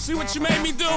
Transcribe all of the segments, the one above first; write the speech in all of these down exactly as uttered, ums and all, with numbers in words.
See what you made me do?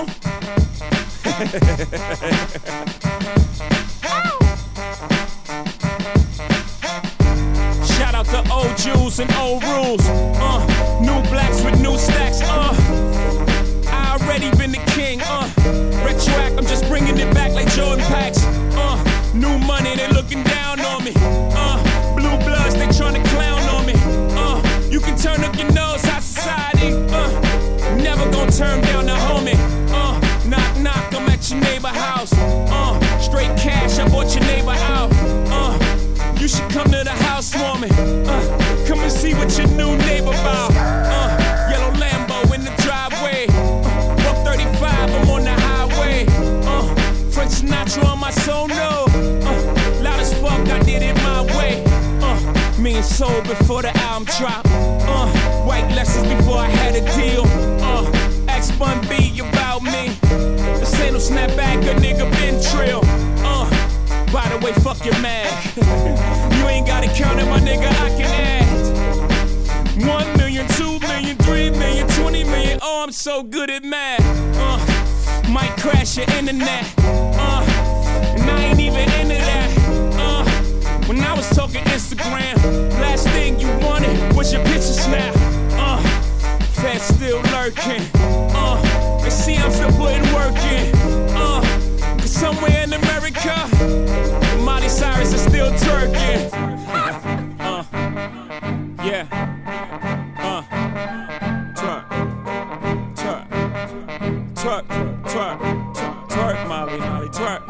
Shout out to old Jews and old rules. Uh, new blacks with new stacks. Uh, I already been the king. Uh, retroact, I'm just bringing it back like Jordan packs. Uh, new money, they looking down on me. Uh, blue bloods, they tryna clown on me. Uh, you can turn up your nose, high society. Uh, never gonna turn down the homie. Uh, knock knock, I'm at your neighbor house. Uh, straight cash, I bought your neighbor out. Uh, you should come to the housewarming. Uh, come and see what your new neighbor about. Uh, yellow Lambo in the driveway. Uh, one thirty-five, I'm on the highway. Uh, Frank Sinatra on my sono. Uh, loud as fuck, I did it my way. Uh, me and Soul before the album drop. Uh, white Lexus before I had a deal. Uh, X-Bun B about me. This ain't no snapback, a nigga been trill. Uh, by the way, fuck your mag. You ain't gotta count it, my nigga, I can add. One million, two million, three million, twenty million. Oh, I'm so good at math. Uh, might crash your internet. Uh, and I ain't even into that. Uh, when I was talking Instagram, last thing you wanted was your picture snap. Uh, fat still lurking. Uh, they see I'm still putting work in. Uh, cause somewhere in America, Miley Cyrus is still twerking. Uh, yeah. Uh, twerk, twerk, twerk, twerk, twerk, Molly, Molly, twerk.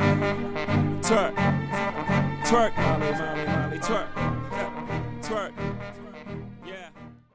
Twerk, twerk, Molly, Molly, Molly, twerk, twerk.